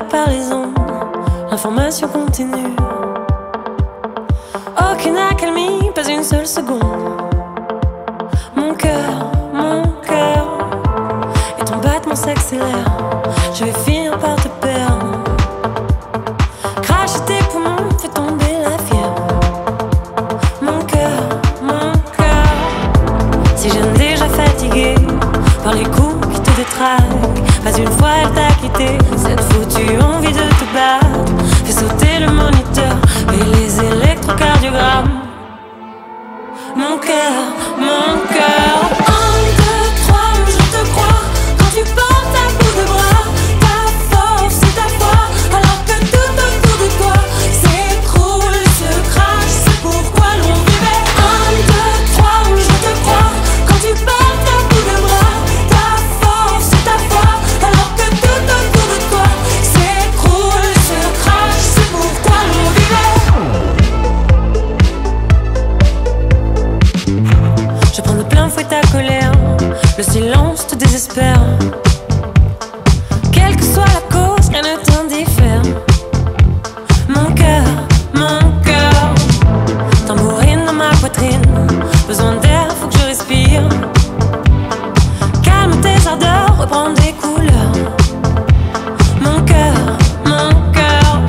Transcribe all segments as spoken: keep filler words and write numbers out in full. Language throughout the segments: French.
par les ondes, l'information continue. Aucune accalmie, pas une seule seconde. Mon cœur, mon cœur, et ton battement s'accélère. Je vais finir par te perdre. Cracher tes poumons, fais tomber la fièvre. Mon cœur, mon cœur, si je n'ai déjà fatigué par les coups qui te détraquent. Pas une fois elle t'a quitté, cette foutue envie de te battre. Fais sauter le moniteur et les électrocardiogrammes. Mon cœur, mon cœur. Un, deux, trois, je te crois. Quand tu portes à bout de bras, ta force et ta foi, alors que tout autour de toi s'écroule, se crache, c'est pourquoi l'on vivait. Un, deux, trois, je te crois. Quand tu portes à bout de bras, ta force et ta foi, alors que tout autour de toi s'écroule, se crache, c'est pourquoi l'on vivait. Je prends de plein fouet ta colère, le silence te désespère. Quelle que soit la cause, rien ne t'indiffère. Mon cœur, mon cœur, tambourine dans ma poitrine. Besoin d'air, faut que je respire. Calme tes ardeurs, reprends des couleurs. Mon cœur, mon cœur,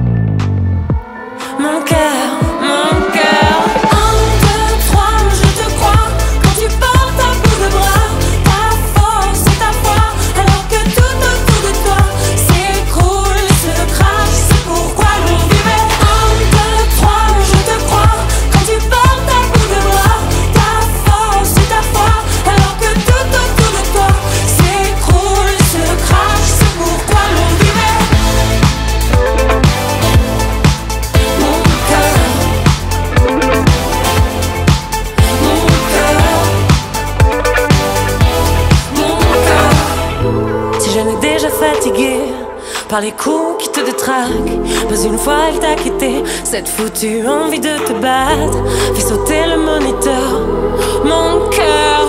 mon cœur, mon cœur. Un, deux, trois, je te crois. Quand tu portes à bout de bras, ta force et ta foi, alors que tout autour de toi s'écroule, se crache, c'est pourquoi l'on vivait. Un, deux, trois, je te crois. Quand tu portes à bout de bras, ta force et ta foi, alors que tout autour de toi s'écroule, se crache, c'est pourquoi l'on vivait. Mon cœur, mon cœur, mon cœur. Si je n'ai déjà fatigué par les coups qui te détraquent, pas une fois elle t'a quitté, cette foutue envie de te battre. Fais sauter le moniteur, mon cœur.